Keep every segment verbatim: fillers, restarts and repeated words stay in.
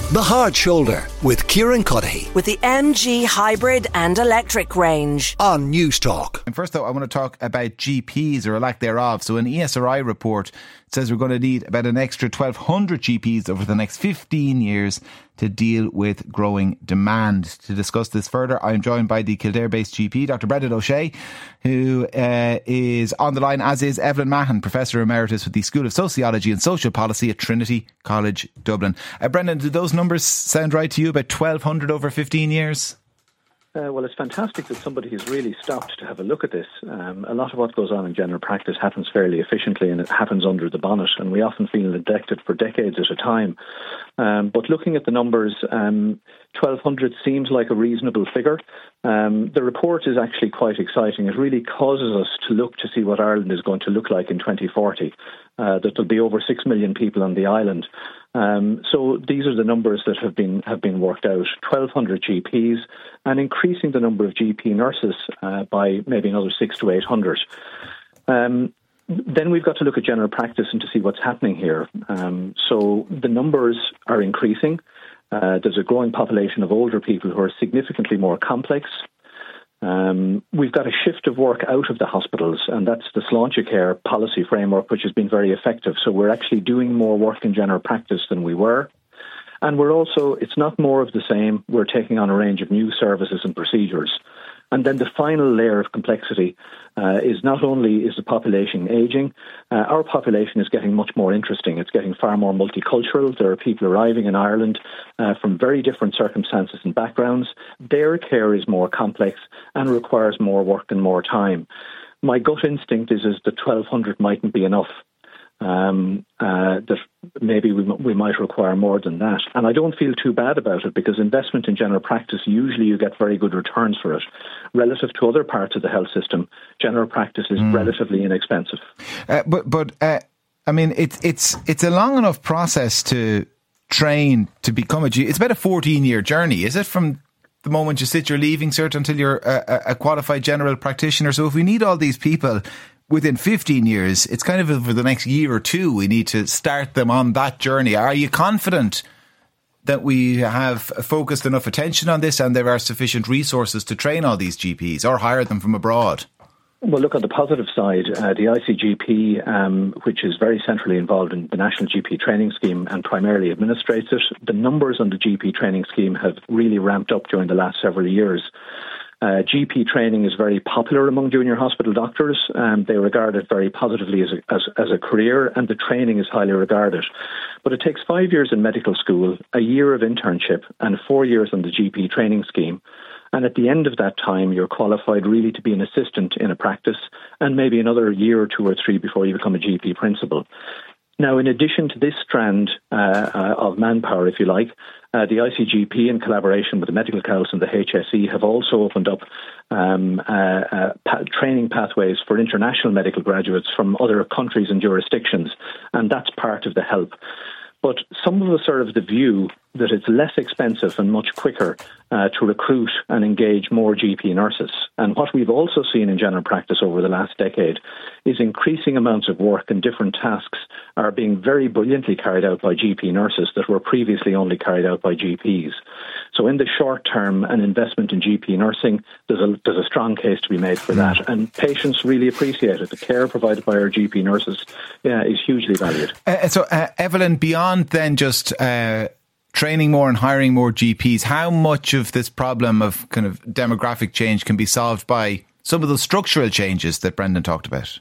The Hard Shoulder with Kieran Cuddihy. With the M G hybrid and electric range. On News Talk. And first though, I want to talk about G Ps or a lack thereof. So an E S R I report says we're going to need about an extra twelve hundred G Ps over the next fifteen years to deal with growing demand. To discuss this further, I'm joined by the Kildare-based G P, Doctor Brendan O'Shea, who uh, is on the line, as is Evelyn Mahon, Professor Emeritus with the School of Sociology and Social Policy at Trinity College Dublin. Uh, Brendan, do those numbers sound right to you, about twelve hundred over fifteen years? Uh, well, it's fantastic that somebody has really stopped to have a look at this. Um, a lot of what goes on in general practice happens fairly efficiently, and it happens under the bonnet, and we often feel neglected for decades at a time. Um, but looking at the numbers, um, twelve hundred seems like a reasonable figure. Um, the report is actually quite exciting. It really causes us to look to see what Ireland is going to look like in twenty forty. Uh, that there'll be over six million people on the island. Um, so these are the numbers that have been have been worked out. twelve hundred G Ps and increasing the number of G P nurses uh, by maybe another six to eight hundred. Um, then we've got to look at general practice and to see what's happening here. Um, so the numbers are increasing. Uh, there's a growing population of older people who are significantly more complex. Um, we've got a shift of work out of the hospitals, and that's the Sláinte Care policy framework, which has been very effective. So we're actually doing more work in general practice than we were. And we're also, it's not more of the same. We're taking on a range of new services and procedures. And then the final layer of complexity uh, is not only is the population ageing, uh, our population is getting much more interesting. It's getting far more multicultural. There are people arriving in Ireland uh, from very different circumstances and backgrounds. Their care is more complex and requires more work and more time. My gut instinct is, is that twelve hundred mightn't be enough. Um, uh, that maybe we, we might require more than that. And I don't feel too bad about it, because investment in general practice, usually you get very good returns for it. Relative to other parts of the health system, general practice is mm. relatively inexpensive. Uh, but, but uh, I mean, it's it's it's a long enough process to train to become a G P. It's about a fourteen-year journey, is it, from the moment you sit your leaving cert until you're a, a qualified general practitioner? So if we need all these people within fifteen years, it's kind of over the next year or two we need to start them on that journey. Are you confident that we have focused enough attention on this and there are sufficient resources to train all these G Ps or hire them from abroad? Well, look, on the positive side, uh, the I C G P, um, which is very centrally involved in the National G P Training Scheme and primarily administrates it, the numbers on the G P Training Scheme have really ramped up during the last several years. Uh, G P training is very popular among junior hospital doctors. Um, they regard it very positively as a, as, as a career, and the training is highly regarded. But it takes five years in medical school, a year of internship, and four years on the G P training scheme. And at the end of that time, you're qualified really to be an assistant in a practice, and maybe another year or two or three before you become a G P principal. Now, in addition to this strand uh, uh, of manpower, if you like, uh, the I C G P, in collaboration with the Medical Council and the H S E, have also opened up um, uh, uh, pa- training pathways for international medical graduates from other countries and jurisdictions, and that's part of the help. But some of us are of the view that it's less expensive and much quicker uh, to recruit and engage more G P nurses. And what we've also seen in general practice over the last decade is increasing amounts of work and different tasks are being very brilliantly carried out by G P nurses that were previously only carried out by G Ps. So in the short term, an investment in G P nursing, there's a, there's a strong case to be made for that. And patients really appreciate it. The care provided by our G P nurses yeah, is hugely valued. Uh, so, uh, Evelyn, beyond then just Uh training more and hiring more G Ps, how much of this problem of kind of demographic change can be solved by some of those structural changes that Brendan talked about?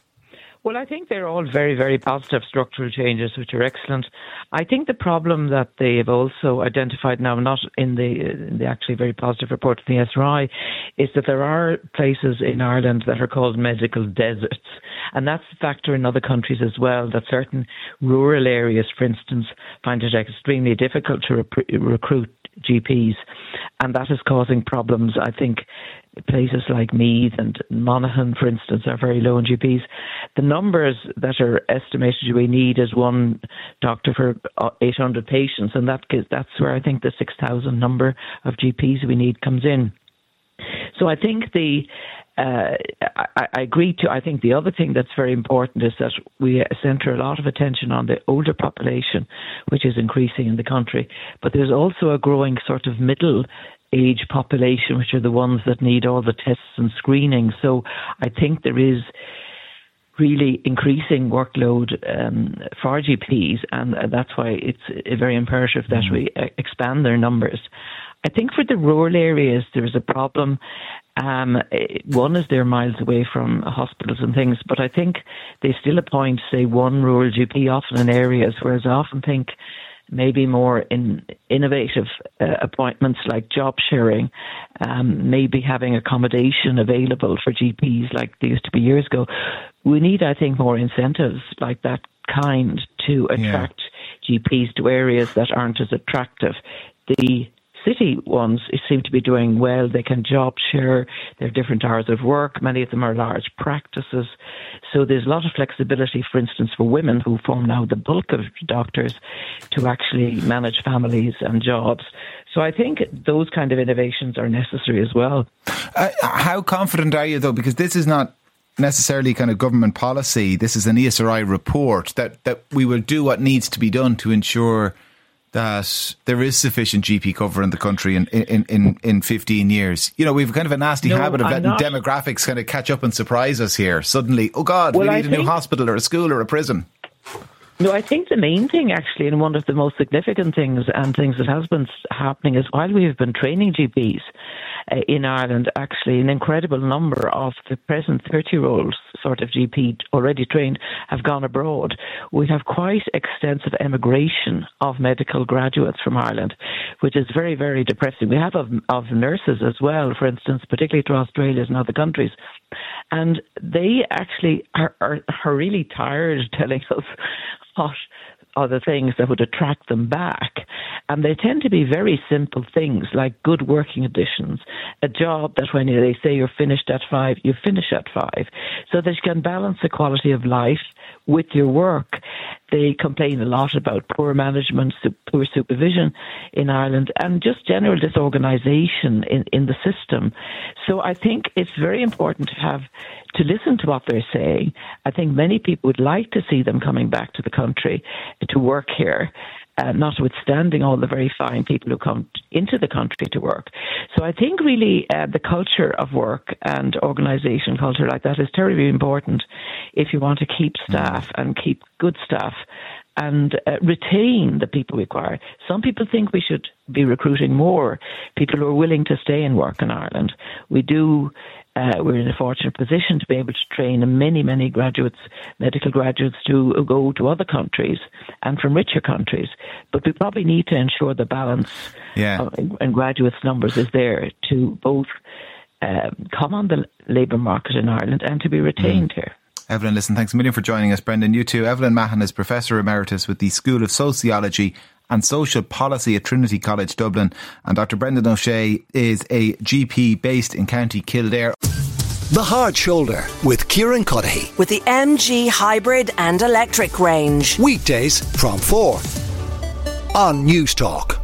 Well, I think they're all very, very positive structural changes, which are excellent. I think the problem that they have also identified now, not in the, in the actually very positive report from the S R I, is that there are places in Ireland that are called medical deserts. And that's a factor in other countries as well, that certain rural areas, for instance, find it extremely difficult to rep- recruit G Ps. And that is causing problems. I think places like Meath and Monaghan, for instance, are very low in G Ps. The numbers that are estimated we need is one doctor for eight hundred patients, and that that's where I think the six thousand number of G Ps we need comes in. So I think the uh, I, I agree to. I think the other thing that's very important is that we centre a lot of attention on the older population, which is increasing in the country. But there's also a growing sort of middle age population, which are the ones that need all the tests and screening. So I think there is really increasing workload um, for G Ps, and uh, that's why it's very imperative that mm. we uh, expand their numbers. I think for the rural areas, there's a problem. Um, one is they're miles away from hospitals and things, but I think they still appoint, say, one rural G P often in areas, whereas I often think maybe more in innovative uh, appointments like job sharing, um, maybe having accommodation available for G Ps like they used to be years ago. We need, I think, more incentives like that kind to attract yeah. G Ps to areas that aren't as attractive. The city ones seem to be doing well. They can job share. They have different hours of work. Many of them are large practices. So there's a lot of flexibility, for instance, for women who form now the bulk of doctors to actually manage families and jobs. So I think those kind of innovations are necessary as well. Uh, how confident are you, though? Because this is not necessarily kind of government policy. This is an E S R I report that, that we will do what needs to be done to ensure that there is sufficient G P cover in the country in, in, in, in fifteen years. You know, we've kind of a nasty no, habit of I'm letting not. demographics kind of catch up and surprise us here. Suddenly, oh God, well, we need I a new hospital or a school or a prison. No, I think the main thing actually, and one of the most significant things and things that has been happening is while we have been training G Ps uh, in Ireland, actually an incredible number of the present thirty-year-olds sort of G P already trained have gone abroad. We have quite extensive emigration of medical graduates from Ireland, which is very, very depressing. We have of, of nurses as well, for instance, particularly to Australia and other countries. And they actually are, are, are really tired of telling us what are the things that would attract them back. And they tend to be very simple things like good working conditions, a job that when they say you're finished at five, you finish at five, so that you can balance the quality of life with your work. They complain a lot about poor management, poor supervision in Ireland, and just general disorganisation in, in the system. So I think it's very important to have to listen to what they're saying. I think many people would like to see them coming back to the country to work here, uh, notwithstanding all the very fine people who come into the country to work. So I think really uh, the culture of work and organisation culture like that is terribly important if you want to keep staff and keep good staff and uh, retain the people we require. Some people think we should be recruiting more people who are willing to stay and work in Ireland. We do. Uh, we're in a fortunate position to be able to train many, many graduates, medical graduates, to go to other countries and from richer countries. But we probably need to ensure the balance yeah. of, and graduates' numbers is there to both uh, come on the labour market in Ireland and to be retained mm. here. Evelyn, listen, thanks a million for joining us. Brendan, you too. Evelyn Mahon is Professor Emeritus with the School of Sociology and Social Policy at Trinity College Dublin, and Doctor Brendan O'Shea is a G P based in County Kildare. The Hard Shoulder with Kieran Cuddihy. With the M G hybrid and electric range. Weekdays from four on News Talk.